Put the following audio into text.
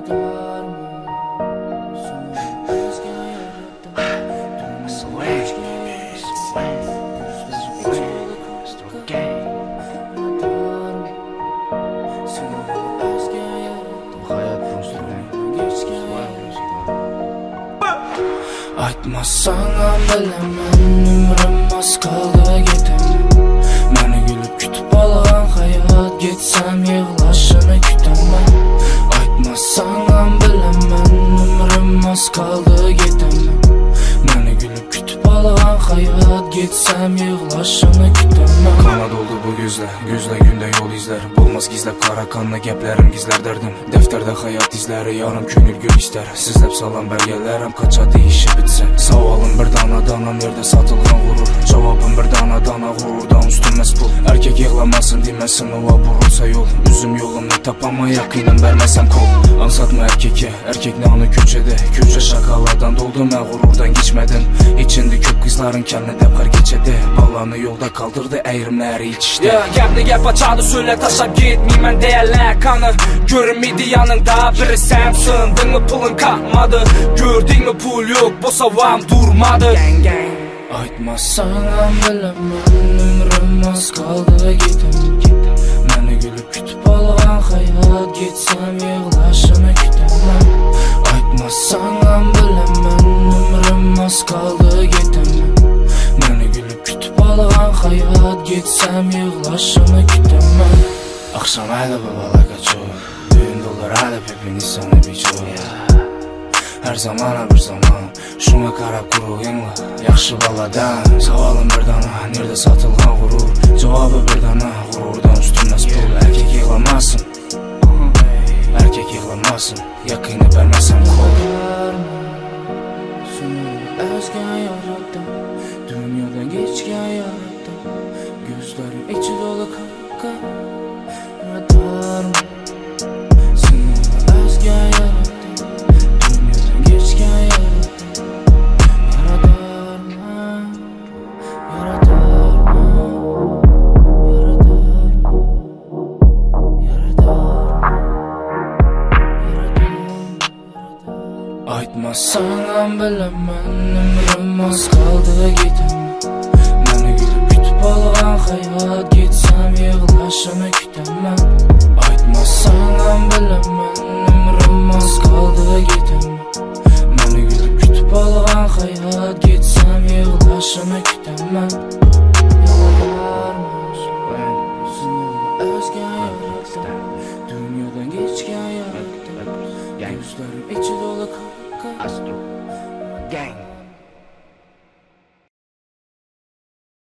Aytmasam bilaman, ömrüm az kaldı getemem. Məni gülüp kütüp alan hayat, getsem yığlaşını kütemem. Aytmasam bilaman, ömrüm az kaldı getemem. Məni gülüp kütüp alan hayat, getsem yığlaşını kütemem. Kana doldu bu gözler, gözle günde yol izler. Olmaz gizlep kara kanla geplerim gizler derdim. Defterde hayat izleri, yarım könül gül ister. Sizlep salan belgelerim kaçadı işi bitse. Savalım bir dana nerede satılgan gurur. Cevabım bir dana gururdan üstünmez pul. Erkek yığlamasın demesin ova burulsa yol. Üzüm yolumnu tapama yakınım vermesem kol. Ansatma erkeke, erkek nanı köçede. Köçe şakalardan doldu mən gururdan geçmedim. İçinde köp kızların kendine depkar geçedi. Balanı yolda kaldırdı eğrimleri iç işte. Gəbni gəp açadı söylə taşab getmeyim deyərlər kanı. Görünmedi yanında biri sen sındın mı pulun kalmadı. Gördün mü pul yok bosavam durmadı. Aytmasam bilaman, ömrüm az kaldı getemem. Məni gülüp kütüp alan hayat, getsem yığlaşını kütemem. Aytmasam bilaman, ömrüm az kaldı getemem. Məni gülüp kütüp alan hayat, getsem yığlaşını kütemem. Akşam ayda babala kaçıyor, düğün dolar ayda pepini sana biçiyor. Her zamana bir zaman, şuna karab kuruyunla. Yaxşı baladan, savalım bir dana, nerede satılgan gurur. Cevabı bir dana, gururdan üstünmez pul. Erkek yığlamasın, erkek yığlamasın, yakını vermesem kol. Seni özgen yarattım, dünyadan geçken yarattım. Gözlerim içi dolu kaka, yaratarım. Seni özgen yarattım, dünyadan geçken yarattım. Yaratarım, yaratarım, yaratarım, yaratarım. Aytmasam bilaman, ömrüm az kaldı getemem. Məni gülüp kütüp alan hayat, getsem yığlaşını kütemem. Aytmasam bilaman, ömrüm az kaldı getemem. Məni gülüp kütüp alan hayat, getsem yığlaşını kütemem. Yaratarmış, seni özgen yarattım. Dünyadan geçken yarattım. Gözlerim içi dolu kal.